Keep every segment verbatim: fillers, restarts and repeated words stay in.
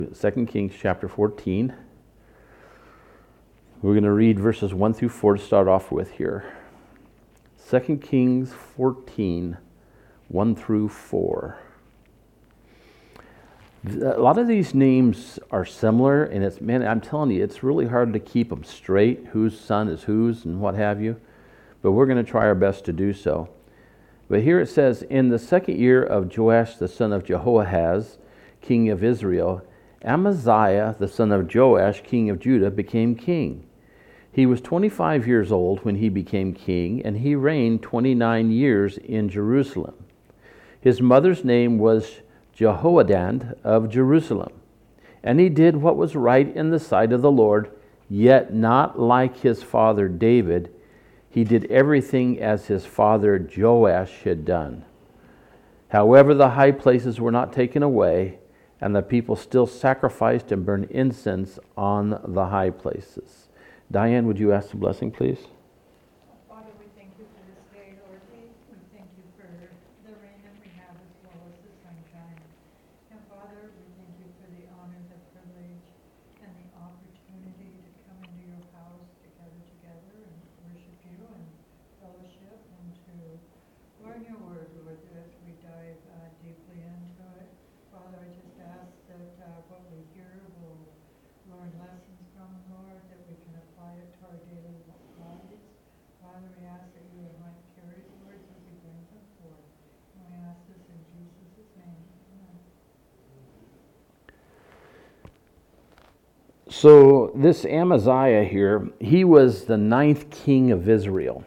Second Kings chapter fourteen. We're going to read verses one through four to start off with here. Second Kings fourteen, one through four. A lot of these names are similar, and it's, man, I'm telling you, it's really hard to keep them straight, whose son is whose and what have you. But we're going to try our best to do so. But here it says, in the second year of Joash the son of Jehoahaz, king of Israel, Amaziah the son of Joash, king of Judah, became king. He was twenty-five years old when he became king, and he reigned twenty-nine years in Jerusalem. His mother's name was Jehoaddan of Jerusalem. And he did what was right in the sight of the Lord, yet not like his father David. He did everything as his father Joash had done. However, the high places were not taken away, and the people still sacrificed and burned incense on the high places. Diane, would you ask the blessing, please? Father, we thank you for this day, Lord. We, we thank you for the rain that we have as well as the sunshine. And Father, we thank you for the honor, the privilege, and the opportunity to come into your house, to gather together and worship you and fellowship and to learn your word, Lord, as we dive uh, deeply into it. Father, I just ask that uh, what we hear will learn lessons from, Lord, that we can apply it to our daily lives. Father, we ask that you might carry the words as we bring them forth. And we ask this in Jesus' name. Amen. So this Amaziah here, he was the ninth king of Israel.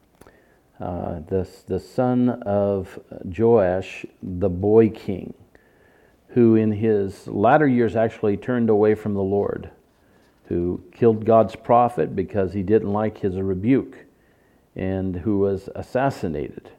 Uh, the, the son of Joash, the boy king, who in his latter years actually turned away from the Lord, who killed God's prophet because he didn't like his rebuke, and who was assassinated.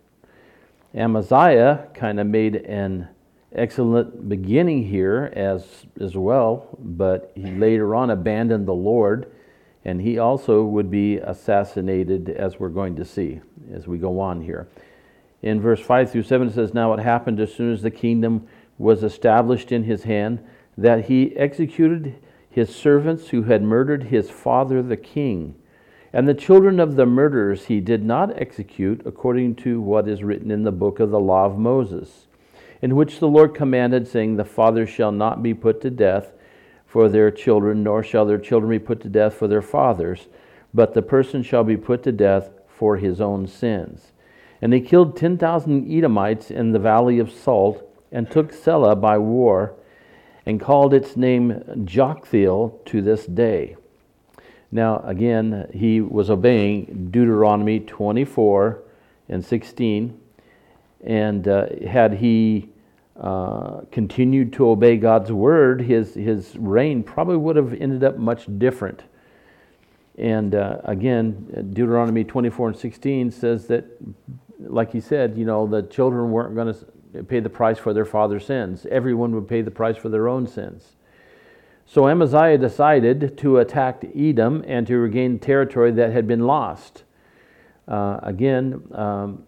Amaziah kind of made an excellent beginning here as, as well, but he later on abandoned the Lord, and he also would be assassinated, as we're going to see as we go on here. In verse five through seven it says, now it happened as soon as the kingdom was established in his hand, that he executed his servants who had murdered his father the king. And the children of the murderers he did not execute according to what is written in the book of the law of Moses, in which the Lord commanded, saying, the father shall not be put to death for their children, nor shall their children be put to death for their fathers, but the person shall be put to death for his own sins. And they killed ten thousand Edomites in the valley of Salt, and took Selah by war, and called its name Joktheel to this day. Now, again, he was obeying Deuteronomy twenty-four and sixteen, and uh, had he uh, continued to obey God's word, his, his reign probably would have ended up much different. And uh, again, Deuteronomy twenty-four and sixteen says that, like he said, you know, the children weren't going to pay the price for their father's sins. Everyone would pay the price for their own sins. So Amaziah decided to attack Edom and to regain territory that had been lost. Uh, again, um,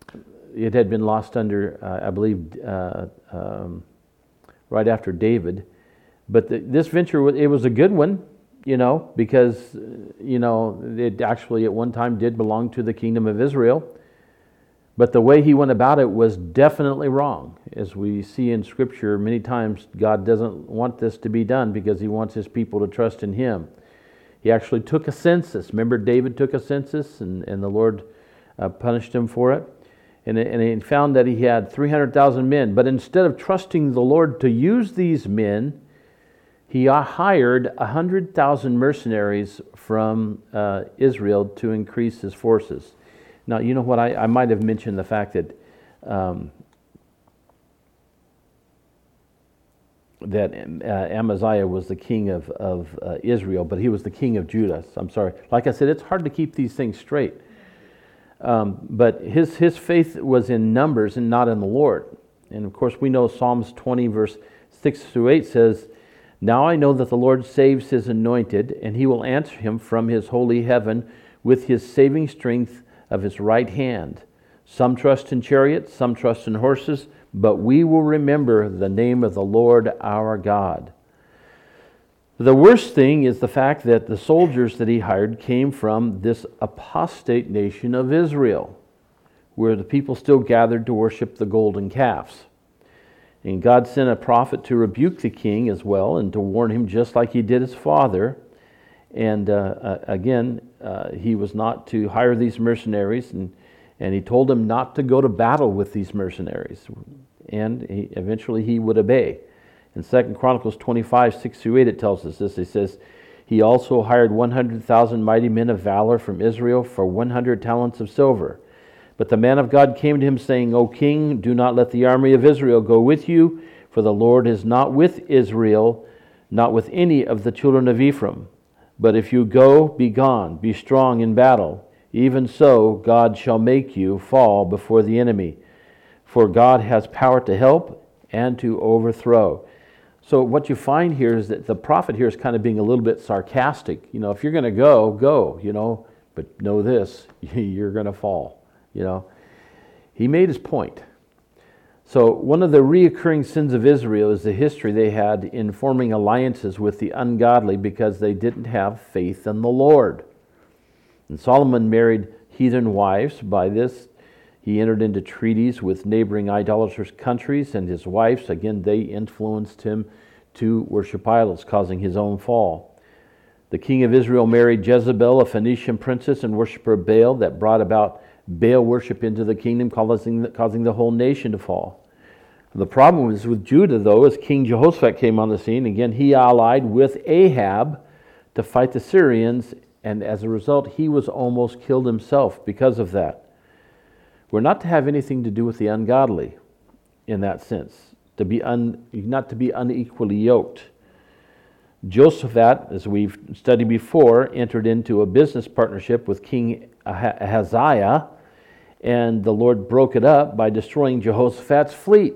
it had been lost under, uh, I believe, uh, um, right after David. But the, this venture, it was a good one, you know, because, you know, it actually at one time did belong to the kingdom of Israel. But the way he went about it was definitely wrong. As we see in Scripture, many times God doesn't want this to be done because he wants his people to trust in him. He actually took a census. Remember, David took a census, and, and the Lord uh, punished him for it. And, and he found that he had three hundred thousand men. But instead of trusting the Lord to use these men, he hired one hundred thousand mercenaries from uh, Israel to increase his forces. Now, you know what, I, I might have mentioned the fact that um, that uh, Amaziah was the king of, of uh, Israel, but he was the king of Judah. I'm sorry. Like I said, it's hard to keep these things straight. Um, but his, his faith was in numbers and not in the Lord. And of course, we know Psalms twenty, verse six through eight says, now I know that the Lord saves his anointed, and he will answer him from his holy heaven with his saving strength of his right hand. Some trust in chariots, some trust in horses, but we will remember the name of the Lord our God. The worst thing is the fact that the soldiers that he hired came from this apostate nation of Israel, where the people still gathered to worship the golden calves. And God sent a prophet to rebuke the king as well and to warn him, just like he did his father. And uh, uh, again, uh, he was not to hire these mercenaries, and, and he told him not to go to battle with these mercenaries. And he, eventually he would obey. In Second Chronicles twenty-five, six through eight, it tells us this. It says, he also hired one hundred thousand mighty men of valor from Israel for one hundred talents of silver. But the man of God came to him, saying, O king, do not let the army of Israel go with you, for the Lord is not with Israel, not with any of the children of Ephraim. But if you go, be gone, be strong in battle. Even so, God shall make you fall before the enemy. For God has power to help and to overthrow. So what you find here is that the prophet here is kind of being a little bit sarcastic. You know, if you're going to go, go, you know, but know this, you're going to fall, you know. He made his point. So one of the reoccurring sins of Israel is the history they had in forming alliances with the ungodly because they didn't have faith in the Lord. And Solomon married heathen wives. By this, he entered into treaties with neighboring idolatrous countries, and his wives, again, they influenced him to worship idols, causing his own fall. The king of Israel married Jezebel, a Phoenician princess and worshiper of Baal, that brought about Baal worship into the kingdom, causing the, causing the whole nation to fall. The problem was with Judah, though, as King Jehoshaphat came on the scene. Again, he allied with Ahab to fight the Syrians, and as a result, he was almost killed himself because of that. We're not to have anything to do with the ungodly in that sense, to be un, not to be unequally yoked. Jehoshaphat, as we've studied before, entered into a business partnership with King Ahaziah, and the Lord broke it up by destroying Jehoshaphat's fleet.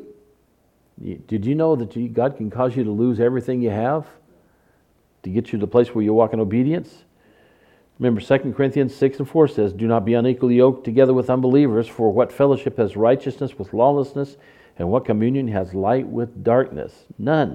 Did you know that God can cause you to lose everything you have to get you to the place where you walk in obedience? Remember, Second Corinthians six and four says, do not be unequally yoked together with unbelievers, for what fellowship has righteousness with lawlessness, and what communion has light with darkness? None.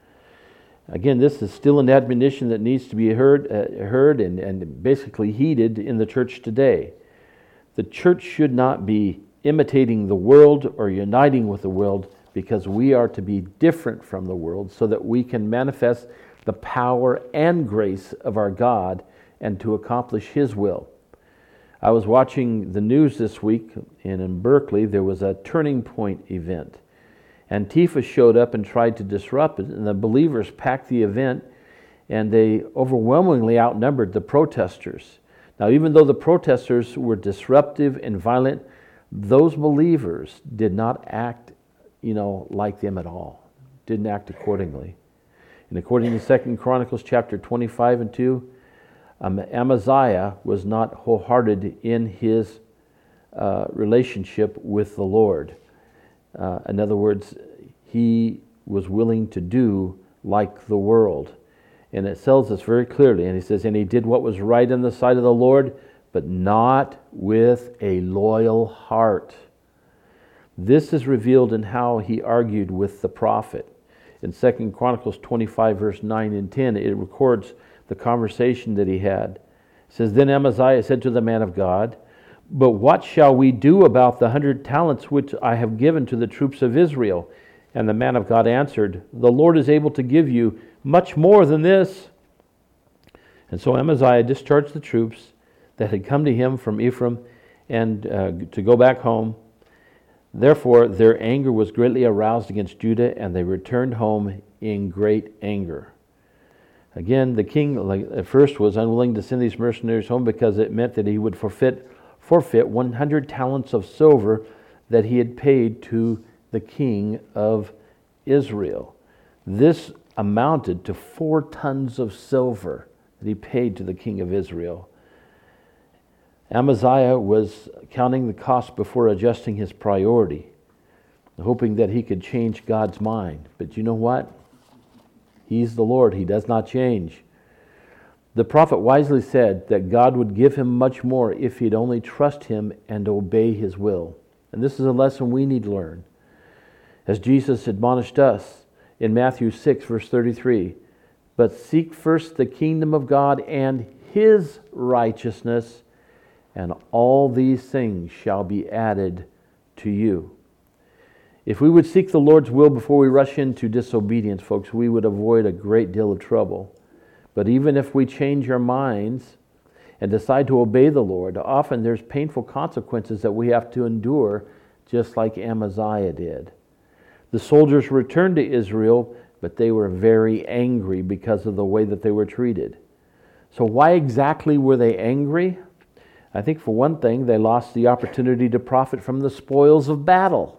Again, this is still an admonition that needs to be heard, uh, heard and, and basically heeded in the church today. The church should not be imitating the world or uniting with the world, because we are to be different from the world so that we can manifest the power and grace of our God and to accomplish His will. I was watching the news this week, and in Berkeley there was a Turning Point event. Antifa showed up and tried to disrupt it, and the believers packed the event, and they overwhelmingly outnumbered the protesters. Now, even though the protesters were disruptive and violent, those believers did not act, you know, like them at all. Didn't act accordingly. And according to Second Chronicles chapter twenty-five and two, um, Amaziah was not wholehearted in his uh, relationship with the Lord. Uh, in other words, he was willing to do like the world. And it tells us very clearly, and he says, and he did what was right in the sight of the Lord, but not with a loyal heart. This is revealed in how he argued with the prophet. In Second Chronicles twenty-five, verse nine and ten, it records the conversation that he had. It says, then Amaziah said to the man of God, but what shall we do about the hundred talents which I have given to the troops of Israel? And the man of God answered, the Lord is able to give you much more than this. And so Amaziah discharged the troops that had come to him from Ephraim and uh, to go back home. Therefore, their anger was greatly aroused against Judah, and they returned home in great anger. Again, the king like, at first was unwilling to send these mercenaries home because it meant that he would forfeit, forfeit one hundred talents of silver that he had paid to the king of Israel. This amounted to four tons of silver that he paid to the king of Israel. Amaziah was counting the cost before adjusting his priority, hoping that he could change God's mind. But you know what? He's the Lord. He does not change. The prophet wisely said that God would give him much more if he'd only trust him and obey his will. And this is a lesson we need to learn. As Jesus admonished us in Matthew six, verse thirty-three, but seek first the kingdom of God and his righteousness, and all these things shall be added to you. If we would seek the Lord's will before we rush into disobedience, folks, we would avoid a great deal of trouble. But even if we change our minds and decide to obey the Lord, often there's painful consequences that we have to endure, just like Amaziah did. The soldiers returned to Israel, but they were very angry because of the way that they were treated. So why exactly were they angry? I think for one thing, they lost the opportunity to profit from the spoils of battle.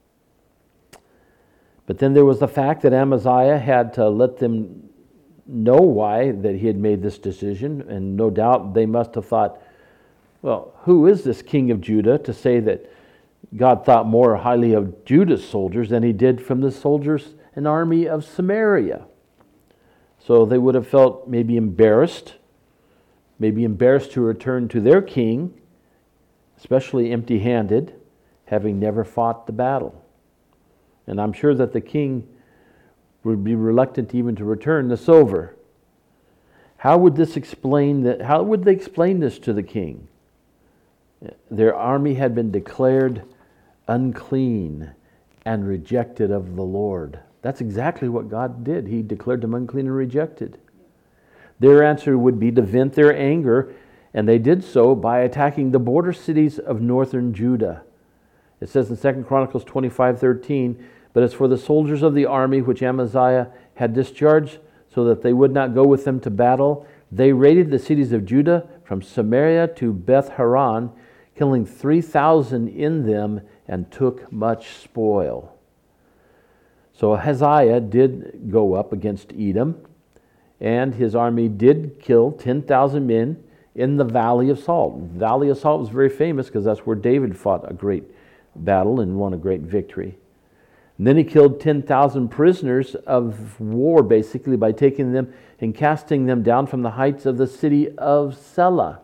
But then there was the fact that Amaziah had to let them know why that he had made this decision, and no doubt they must have thought, well, who is this king of Judah to say that God thought more highly of Judah's soldiers than he did from the soldiers and army of Samaria? So they would have felt maybe embarrassed, maybe embarrassed to return to their king, especially empty-handed, having never fought the battle. And I'm sure that the king would be reluctant even to return the silver. How would this explain that? How would they explain this to the king? Their army had been declared unclean and rejected of the Lord. That's exactly what God did. He declared them unclean and rejected. Their answer would be to vent their anger, and they did so by attacking the border cities of northern Judah. It says in Second Chronicles twenty-five thirteen, but as for the soldiers of the army which Amaziah had discharged so that they would not go with them to battle, they raided the cities of Judah from Samaria to Beth Horon, killing three thousand in them, and took much spoil. So Ahaziah did go up against Edom, and his army did kill ten thousand men in the Valley of Salt. The Valley of Salt was very famous because that's where David fought a great battle and won a great victory. And then he killed ten thousand prisoners of war, basically, by taking them and casting them down from the heights of the city of Selah.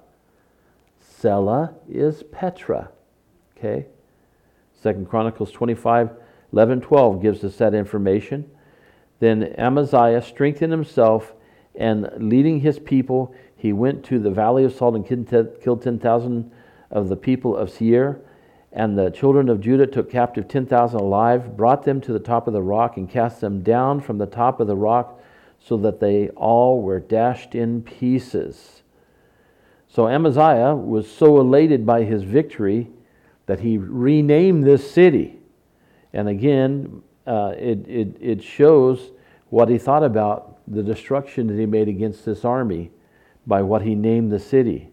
Selah is Petra. Okay? Second Chronicles twenty-five, eleven, twelve gives us that information. Then Amaziah strengthened himself, and leading his people, he went to the Valley of Salt and killed ten thousand of the people of Seir. And the children of Judah took captive ten thousand alive, brought them to the top of the rock, and cast them down from the top of the rock, so that they all were dashed in pieces. So Amaziah was so elated by his victory that he renamed this city. And again, uh, it, it, it shows what he thought about the destruction that he made against this army by what he named the city.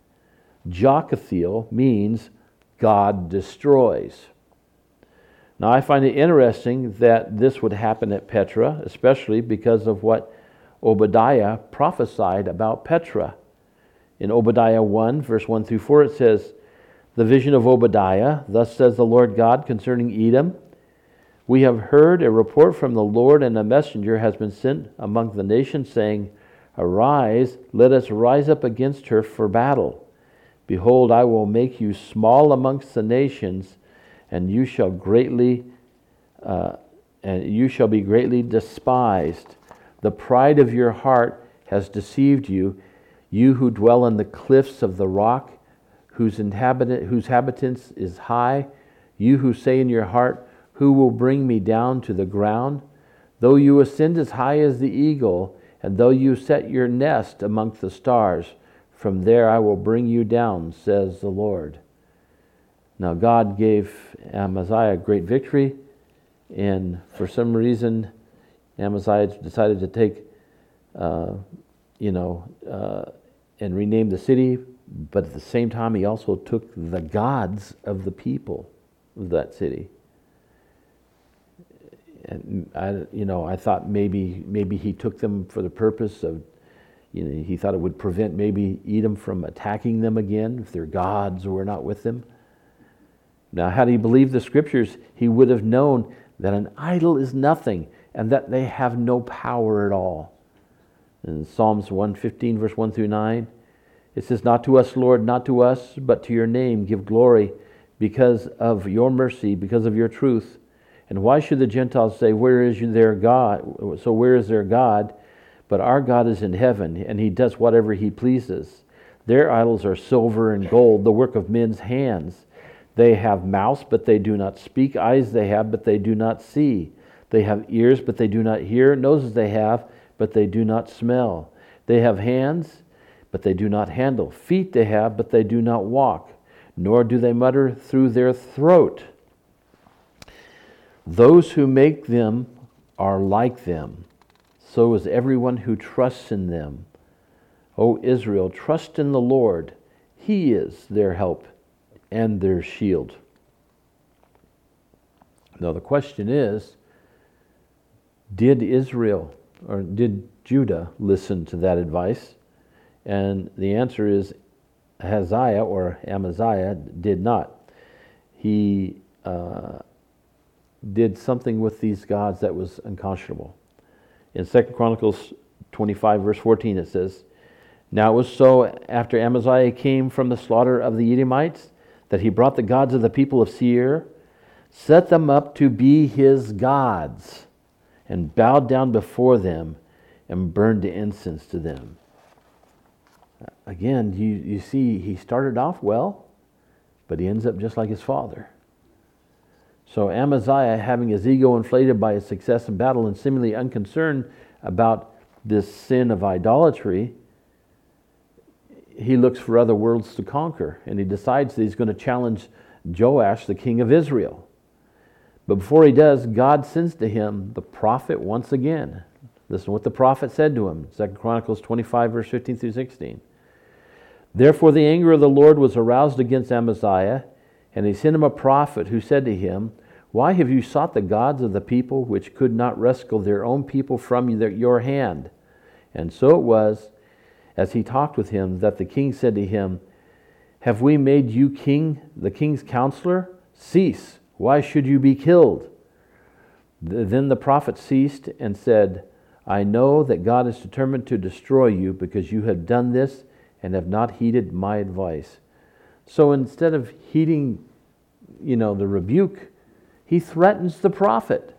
Jockathiel means God destroys. Now, I find it interesting that this would happen at Petra, especially because of what Obadiah prophesied about Petra. In Obadiah one, verse one through four, it says, the vision of Obadiah, thus says the Lord God concerning Edom, we have heard a report from the Lord, and a messenger has been sent among the nations, saying, arise, let us rise up against her for battle. Behold, I will make you small amongst the nations, and you shall greatly, uh, and you shall be greatly despised. The pride of your heart has deceived you, you who dwell in the cliffs of the rock, whose inhabitant, whose habitants is high. You who say in your heart, who will bring me down to the ground? Though you ascend as high as the eagle, and though you set your nest amongst the stars, from there I will bring you down, says the Lord. Now God gave Amaziah great victory, and for some reason Amaziah decided to take, uh, you know, uh, and rename the city, but at the same time he also took the gods of the people of that city. And I, you know, I thought maybe maybe he took them for the purpose of, you know, he thought it would prevent maybe Edom from attacking them again if their gods were not with them. Now, had he believed the scriptures, he would have known that an idol is nothing and that they have no power at all. In Psalms one fifteen, verse one through nine, it says, not to us, Lord, not to us, but to your name give glory because of your mercy, because of your truth. And why should the Gentiles say, where is their God? So where is their God? but our God is in heaven, and he does whatever he pleases. Their idols are silver and gold, the work of men's hands. They have mouths, but they do not speak. Eyes they have, but they do not see. They have ears, but they do not hear. Noses they have, but they do not smell. They have hands, but they do not handle. Feet they have, but they do not walk. Nor do they mutter through their throat. Those who make them are like them. So is everyone who trusts in them. O Israel, trust in the Lord. He is their help and their shield. Now the question is, did Israel or did Judah listen to that advice? And the answer is Ahaziah or Amaziah did not. He uh, did something with these gods that was unconscionable. In Second Chronicles twenty-five, verse fourteen, it says, Now it was so after Amaziah came from the slaughter of the Edomites that he brought the gods of the people of Seir, set them up to be his gods, and bowed down before them and burned incense to them. Again, you, you see, he started off well, but he ends up just like his father. So Amaziah, having his ego inflated by his success in battle and seemingly unconcerned about this sin of idolatry, he looks for other worlds to conquer, and he decides that he's going to challenge Joash, the king of Israel. But before he does, God sends to him the prophet once again. Listen to what the prophet said to him, Second Chronicles twenty-five, verse fifteen through sixteen. Therefore the anger of the Lord was aroused against Amaziah, and he sent him a prophet who said to him, Why have you sought the gods of the people which could not rescue their own people from your hand? And so it was, as he talked with him, that the king said to him, Have we made you king, the king's counselor? Cease. Why should you be killed? Then the prophet ceased and said, I know that God is determined to destroy you because you have done this and have not heeded my advice. So instead of heeding, you know, the rebuke, he threatens the prophet.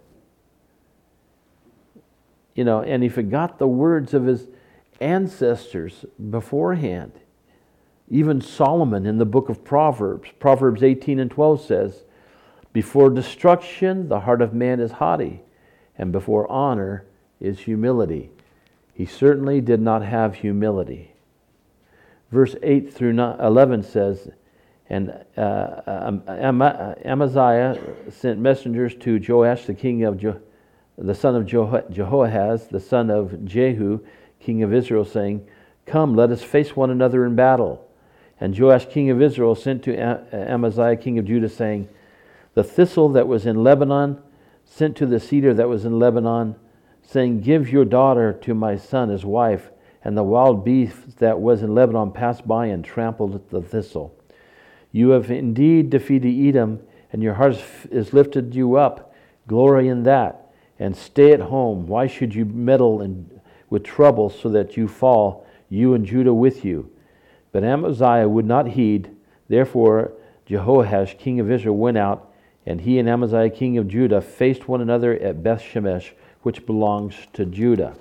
You know, and he forgot the words of his ancestors beforehand. Even Solomon in the book of Proverbs, Proverbs eighteen and twelve says, Before destruction the heart of man is haughty, and before honor is humility. He certainly did not have humility. Verse eight through eleven says, And uh, Amaziah sent messengers to Joash, the king of jo- the son of Jeho- Jehoahaz, the son of Jehu, king of Israel, saying, Come, let us face one another in battle. And Joash, king of Israel, sent to Amaziah, king of Judah, saying, The thistle that was in Lebanon sent to the cedar that was in Lebanon, saying, Give your daughter to my son as wife. And the wild beast that was in Lebanon passed by and trampled the thistle. You have indeed defeated Edom, and your heart is lifted you up. Glory in that, and stay at home. Why should you meddle in, with trouble so that you fall, you and Judah with you? But Amaziah would not heed. Therefore Jehoash, king of Israel, went out, and he and Amaziah, king of Judah, faced one another at Beth Shemesh, which belongs to Judah.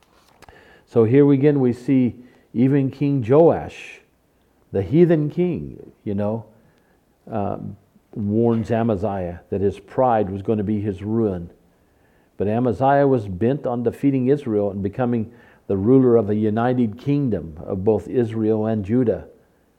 So here again we see even King Joash, the heathen king, you know, uh, warns Amaziah that his pride was going to be his ruin. But Amaziah was bent on defeating Israel and becoming the ruler of a united kingdom of both Israel and Judah.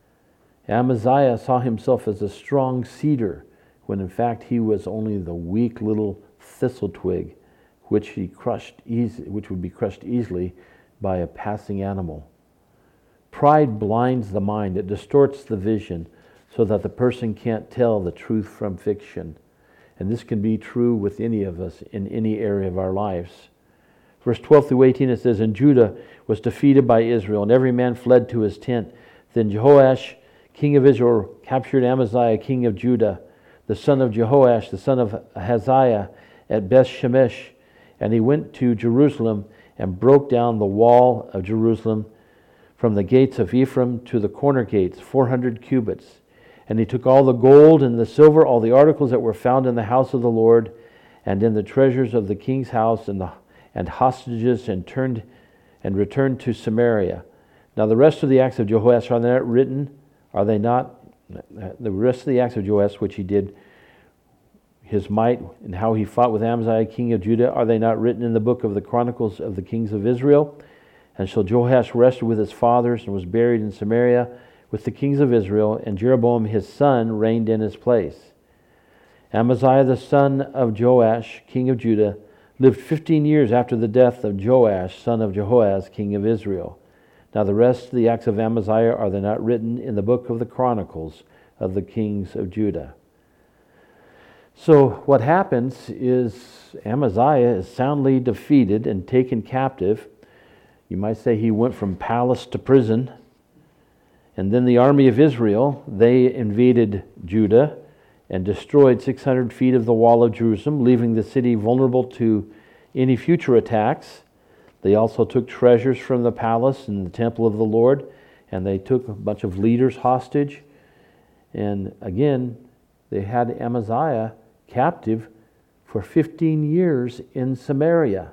Amaziah saw himself as a strong cedar, when in fact he was only the weak little thistle twig, which he crushed easy, which would be crushed easily by a passing animal. Pride blinds the mind. It distorts the vision so that the person can't tell the truth from fiction. And this can be true with any of us in any area of our lives. Verse twelve through eighteen, it says, And Judah was defeated by Israel, and every man fled to his tent. Then Jehoash, king of Israel, captured Amaziah, king of Judah, the son of Jehoash, the son of Ahaziah, at Beth Shemesh. And he went to Jerusalem and broke down the wall of Jerusalem from the gates of Ephraim to the corner gates, four hundred cubits. And he took all the gold and the silver, all the articles that were found in the house of the Lord, and in the treasures of the king's house, and the and hostages, and turned and returned to Samaria. Now the rest of the acts of Jehoash, are they not written? Are they not? The rest of the acts of Joash, which he did, his might, and how he fought with Amaziah, king of Judah, are they not written in the book of the Chronicles of the kings of Israel? And so Joash rested with his fathers and was buried in Samaria with the kings of Israel, and Jeroboam his son reigned in his place. Amaziah the son of Joash, king of Judah, lived fifteen years after the death of Joash, son of Jehoaz, king of Israel. Now the rest of the acts of Amaziah, are they not written in the book of the Chronicles of the kings of Judah? So what happens is Amaziah is soundly defeated and taken captive. You might say he went from palace to prison. And then the army of Israel, they invaded Judah and destroyed six hundred feet of the wall of Jerusalem, leaving the city vulnerable to any future attacks. They also took treasures from the palace and the temple of the Lord, and they took a bunch of leaders hostage. And again, they had Amaziah captive for fifteen years in Samaria.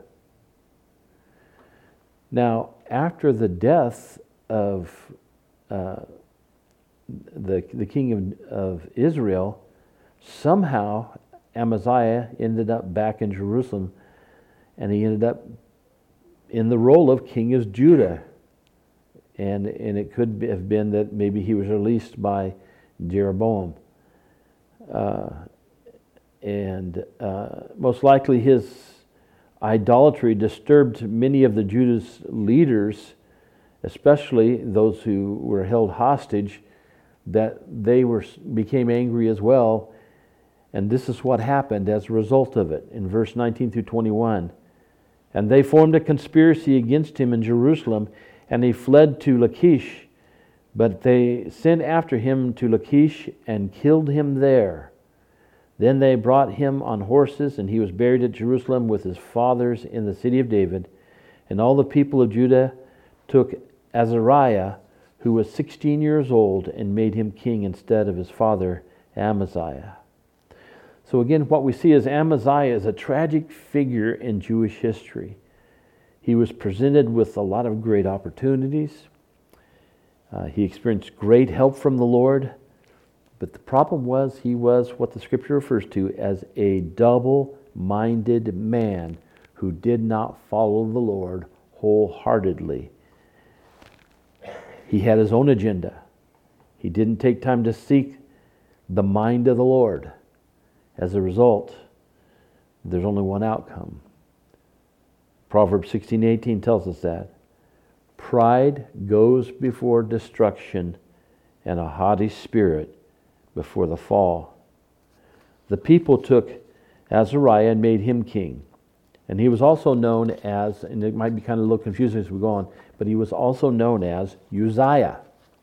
Now, after the death of uh, the, the king of, of Israel, somehow Amaziah ended up back in Jerusalem, and he ended up in the role of king of Judah. And, and it could be, have been that maybe he was released by Jeroboam. Uh, and uh, most likely his idolatry disturbed many of the Judah's leaders, especially those who were held hostage, that they were became angry as well. And this is what happened as a result of it in verse nineteen through twenty-one. And they formed a conspiracy against him in Jerusalem, and he fled to Lachish. But they sent after him to Lachish and killed him there. Then they brought him on horses, and he was buried at Jerusalem with his fathers in the city of David. And all the people of Judah took Azariah, who was sixteen years old, and made him king instead of his father Amaziah. So again, what we see is Amaziah is a tragic figure in Jewish history. He was presented with a lot of great opportunities. Uh, he experienced great help from the Lord. But the problem was he was what the scripture refers to as a double-minded man who did not follow the Lord wholeheartedly. He had his own agenda. He didn't take time to seek the mind of the Lord. As a result, there's only one outcome. Proverbs sixteen eighteen tells us that. Pride goes before destruction, and a haughty spirit before the fall. The people took Azariah and made him king. And he was also known as, and it might be kind of a little confusing as we go on, but he was also known as Uzziah.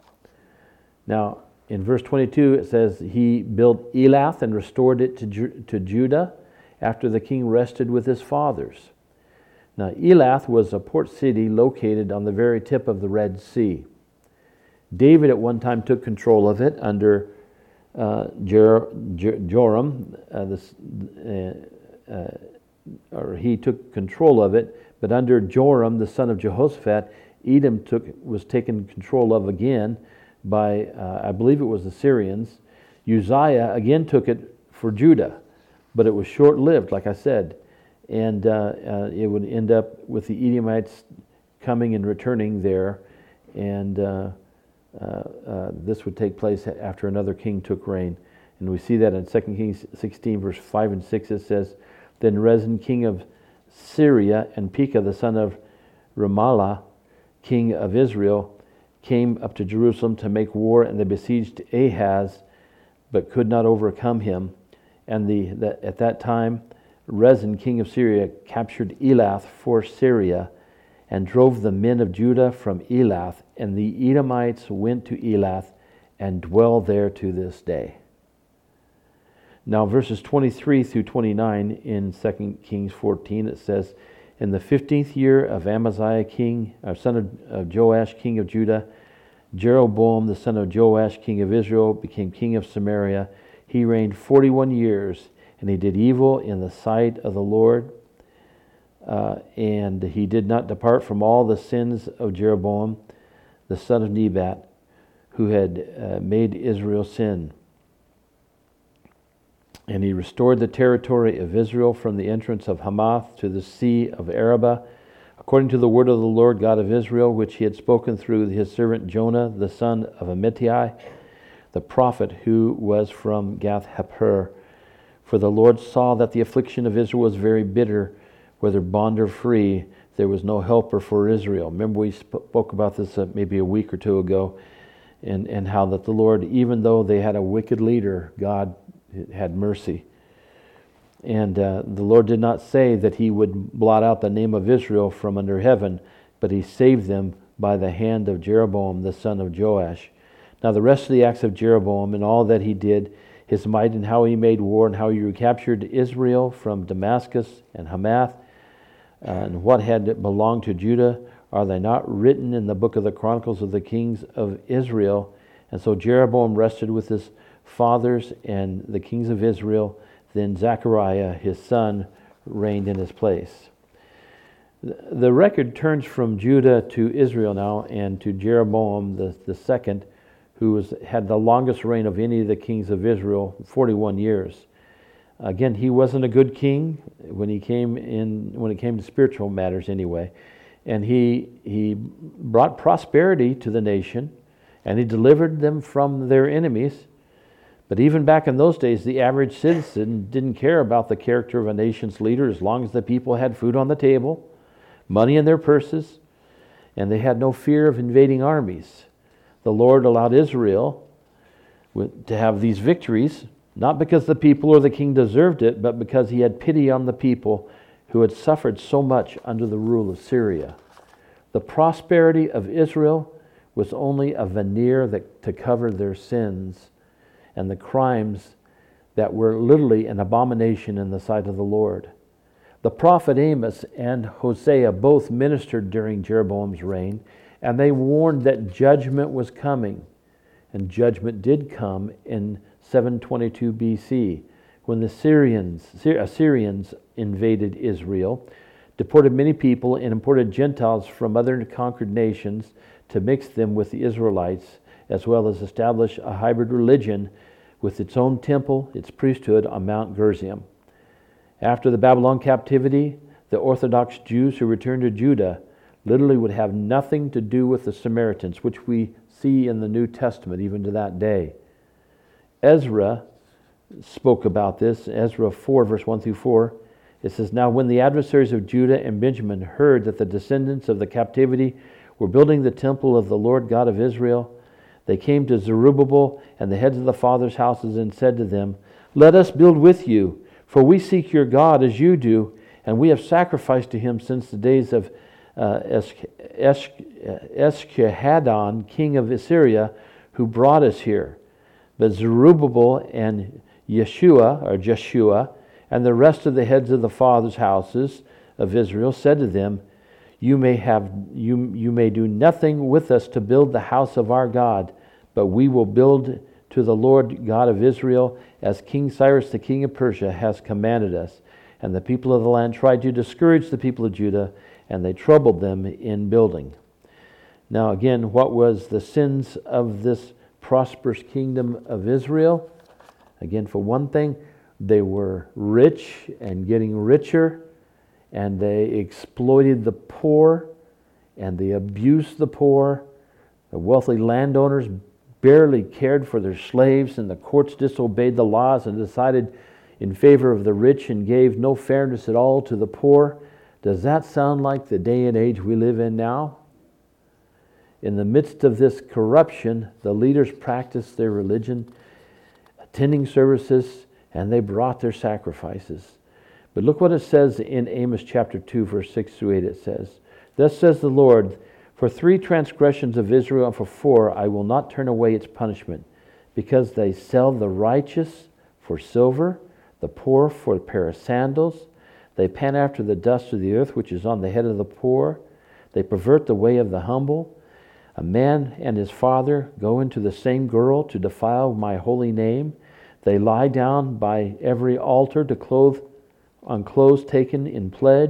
Now, in verse twenty-two, it says, he built Elath and restored it to, Ju- to Judah after the king rested with his fathers. Now, Elath was a port city located on the very tip of the Red Sea. David at one time took control of it under uh, Jer- Jer- Joram, uh, this, uh, uh, or he took control of it, but under Joram, the son of Jehoshaphat, Edom took was taken control of again by, uh, I believe it was the Syrians. Uzziah again took it for Judah, but it was short-lived, like I said, and uh, uh, it would end up with the Edomites coming and returning there, and uh, uh, uh, this would take place after another king took reign. And we see that in Second Kings sixteen, verse five and six, it says, Then Rezin, king of Syria, and Pekah, the son of Remaliah, king of Israel, came up to Jerusalem to make war, and they besieged Ahaz, but could not overcome him. And the, the at that time, Rezin, king of Syria, captured Elath for Syria, and drove the men of Judah from Elath, and the Edomites went to Elath and dwell there to this day. Now, verses twenty-three through twenty-nine in Second Kings fourteen, it says, In the fifteenth year of Amaziah, king, or son of, of Joash, king of Judah, Jeroboam, the son of Joash, king of Israel, became king of Samaria. He reigned forty-one years, and he did evil in the sight of the Lord. uh, and he did not depart from all the sins of Jeroboam, the son of Nebat, who had uh, made Israel sin. And he restored the territory of Israel from the entrance of Hamath to the sea of Arabah, according to the word of the Lord God of Israel, which he had spoken through his servant Jonah, the son of Amittai, the prophet who was from Gath-hepher. For the Lord saw that the affliction of Israel was very bitter, whether bond or free, there was no helper for Israel. Remember we spoke about this uh, maybe a week or two ago, and, and how that the Lord, even though they had a wicked leader, God had mercy. And uh, the Lord did not say that he would blot out the name of Israel from under heaven, but he saved them by the hand of Jeroboam, the son of Joash. Now the rest of the acts of Jeroboam and all that he did, his might and how he made war and how he recaptured Israel from Damascus and Hamath, uh, and what had belonged to Judah, are they not written in the book of the Chronicles of the kings of Israel? And so Jeroboam rested with his fathers and the kings of Israel. Then Zechariah, his son, reigned in his place. The record turns from Judah to Israel now, and to Jeroboam the, the second, who was, had the longest reign of any of the kings of Israel, forty-one years. Again, he wasn't a good king when he came in when it came to spiritual matters anyway. And he he brought prosperity to the nation, and he delivered them from their enemies. But even back in those days, the average citizen didn't care about the character of a nation's leader as long as the people had food on the table, money in their purses, and they had no fear of invading armies. The Lord allowed Israel to have these victories, not because the people or the king deserved it, but because he had pity on the people who had suffered so much under the rule of Syria. The prosperity of Israel was only a veneer that, to cover their sins and the crimes that were literally an abomination in the sight of the Lord. The prophet Amos and Hosea both ministered during Jeroboam's reign, and they warned that judgment was coming. And judgment did come in seven twenty-two B C, when the Syrians, Assyrians invaded Israel, deported many people, and imported Gentiles from other conquered nations to mix them with the Israelites, as well as establish a hybrid religion with its own temple, its priesthood on Mount Gerizim. After the Babylon captivity, the Orthodox Jews who returned to Judah literally would have nothing to do with the Samaritans, which we see in the New Testament even to that day. Ezra spoke about this, Ezra four, verse one through four. It says, "Now when the adversaries of Judah and Benjamin heard that the descendants of the captivity were building the temple of the Lord God of Israel, they came to Zerubbabel and the heads of the fathers' houses and said to them, 'Let us build with you, for we seek your God as you do, and we have sacrificed to him since the days of uh, Esarhaddon, king of Assyria, who brought us here.' But Zerubbabel and Yeshua, or Jeshua, and the rest of the heads of the fathers' houses of Israel said to them, You may have you you may do nothing with us to build the house of our God, but we will build to the Lord God of Israel, as King Cyrus the king of Persia has commanded us." And the people of the land tried to discourage the people of Judah, and they troubled them in building. Now again, what was the sins of this prosperous kingdom of Israel? Again, for one thing, they were rich and getting richer, and they exploited the poor, and they abused the poor. The wealthy landowners barely cared for their slaves, and the courts disobeyed the laws and decided in favor of the rich and gave no fairness at all to the poor. Does that sound like the day and age we live in now? In the midst of this corruption, the leaders practiced their religion, attending services, and they brought their sacrifices. But look what it says in Amos chapter two, verse six through eight. It says, "Thus says the Lord, for three transgressions of Israel and for four I will not turn away its punishment, because they sell the righteous for silver, the poor for a pair of sandals. They pant after the dust of the earth, which is on the head of the poor. They pervert the way of the humble. A man and his father go into the same girl to defile my holy name. They lie down by every altar to clothe on clothes taken in pledge,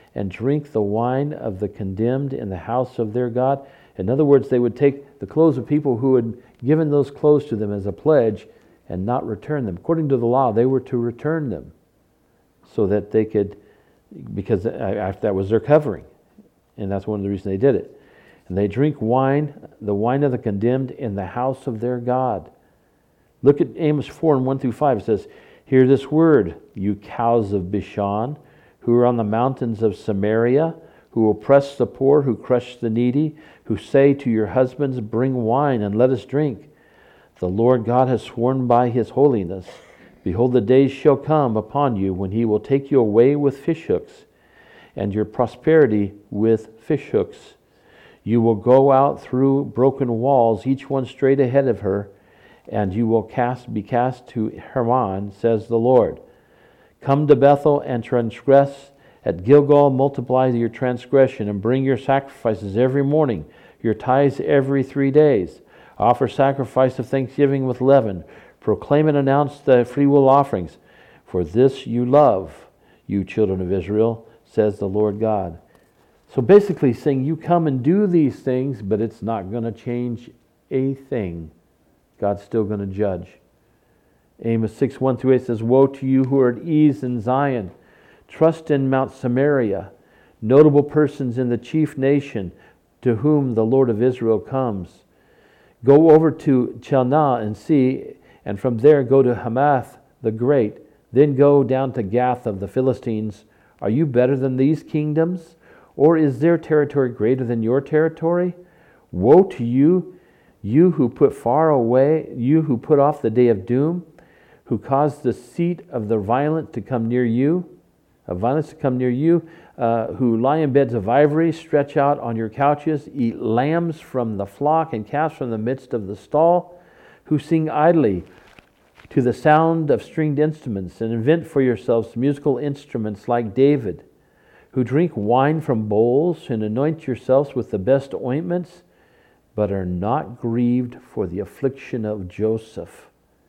and drink the wine of the condemned in the house of their God. In other words, they would take the clothes of people who had given those clothes to them as a pledge and not return them. According to the law, they were to return them so that they could, because that was their covering. And that's one of the reasons they did it. And they drink wine, the wine of the condemned in the house of their God. Look at Amos four and one through five. It says, hear this word, you cows of Bashan, who are on the mountains of Samaria, who oppress the poor, who crush the needy, who say to your husbands, bring wine and let us drink. The Lord God has sworn by his holiness. Behold, the days shall come upon you when he will take you away with fishhooks, and your prosperity with fishhooks. You will go out through broken walls, each one straight ahead of her, and you will cast be cast to Hermon, says the Lord. Come to Bethel and transgress. At Gilgal multiply your transgression, and bring your sacrifices every morning, your tithes every three days. Offer sacrifice of thanksgiving with leaven. Proclaim and announce the freewill offerings. For this you love, you children of Israel, says the Lord God. So basically saying, you come and do these things, but it's not going to change a thing. God's still going to judge. Amos six, one through eight says, woe to you who are at ease in Zion. Trust in Mount Samaria, notable persons in the chief nation to whom the Lord of Israel comes. Go over to Chelnah and see, and from there go to Hamath the great. Then go down to Gath of the Philistines. Are you better than these kingdoms? Or is their territory greater than your territory? Woe to you, you who put far away, you who put off the day of doom, who caused the seat of the violent to come near you, of violence to come near you, uh, who lie in beds of ivory, stretch out on your couches, eat lambs from the flock and calves from the midst of the stall, who sing idly to the sound of stringed instruments and invent for yourselves musical instruments like David, who drink wine from bowls and anoint yourselves with the best ointments, but are not grieved for the affliction of Joseph.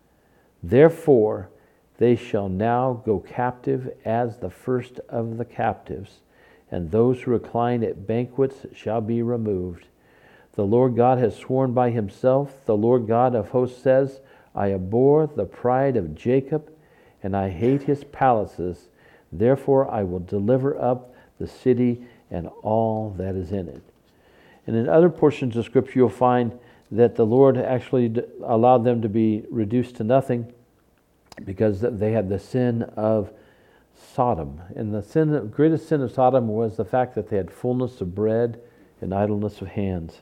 Therefore, they shall now go captive as the first of the captives, and those who recline at banquets shall be removed. The Lord God has sworn by himself, the Lord God of hosts says, I abhor the pride of Jacob, and I hate his palaces. Therefore I will deliver up the city and all that is in it. And in other portions of Scripture you'll find that the Lord actually allowed them to be reduced to nothing because they had the sin of Sodom. And the sin, the greatest sin of Sodom was the fact that they had fullness of bread and idleness of hands.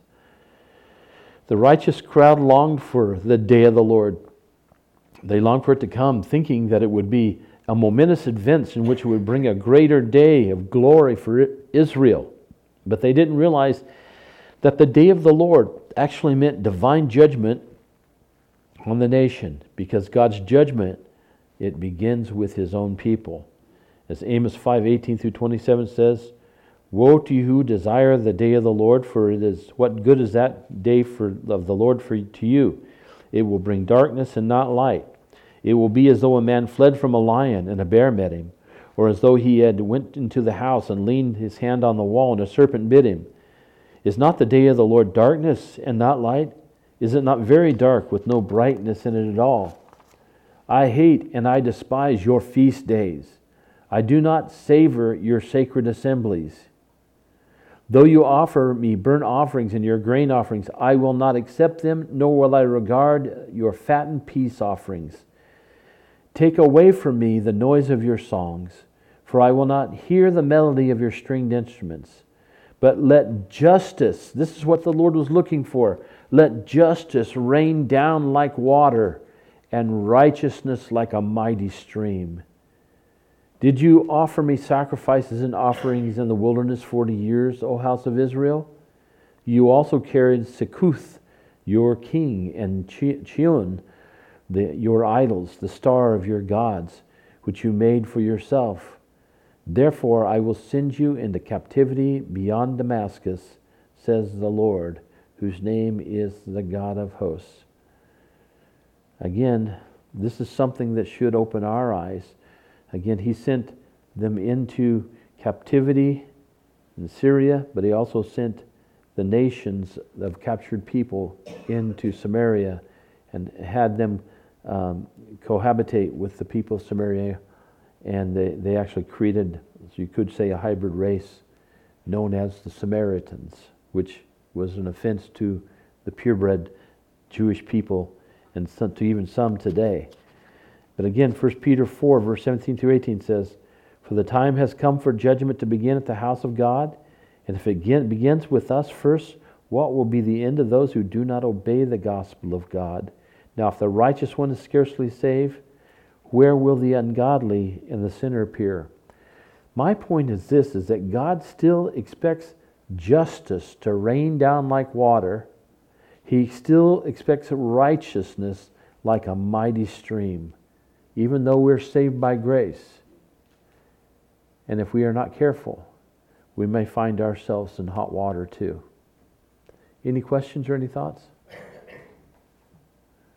The righteous crowd longed for the day of the Lord. They longed for it to come, thinking that it would be a momentous event in which it would bring a greater day of glory for Israel. But they didn't realize that the day of the Lord actually meant divine judgment on the nation, because God's judgment, it begins with his own people. As Amos five, eighteen through twenty-seven says, woe to you who desire the day of the Lord, for it is what good is that day for of the Lord for to you? It will bring darkness and not light. It will be as though a man fled from a lion and a bear met him, or as though he had went into the house and leaned his hand on the wall and a serpent bit him. Is not the day of the Lord darkness and not light? Is it not very dark with no brightness in it at all? I hate and I despise your feast days. I do not savor your sacred assemblies. Though you offer me burnt offerings and your grain offerings, I will not accept them, nor will I regard your fattened peace offerings. Take away from me the noise of your songs, for I will not hear the melody of your stringed instruments. But let justice, this is what the Lord was looking for, let justice rain down like water and righteousness like a mighty stream. Did you offer me sacrifices and offerings in the wilderness forty years, O house of Israel? You also carried Sekuth, your king, and Chiun, the, your idols, the star of your gods, which you made for yourself. Therefore I will send you into captivity beyond Damascus, says the Lord, whose name is the God of hosts. Again, this is something that should open our eyes. Again, he sent them into captivity in Syria, but he also sent the nations of captured people into Samaria and had them um, cohabitate with the people of Samaria. And they, they actually created, so you could say, a hybrid race known as the Samaritans, which was an offense to the purebred Jewish people and some, to even some today. But again, First Peter four, verse seventeen through eighteen says, "For the time has come for judgment to begin at the house of God. And if it begins with us first, what will be the end of those who do not obey the gospel of God? Now if the righteous one is scarcely saved, where will the ungodly and the sinner appear?" My point is this, is that God still expects justice to rain down like water. He still expects righteousness like a mighty stream, even though we're saved by grace. And if we are not careful, we may find ourselves in hot water too. Any questions or any thoughts?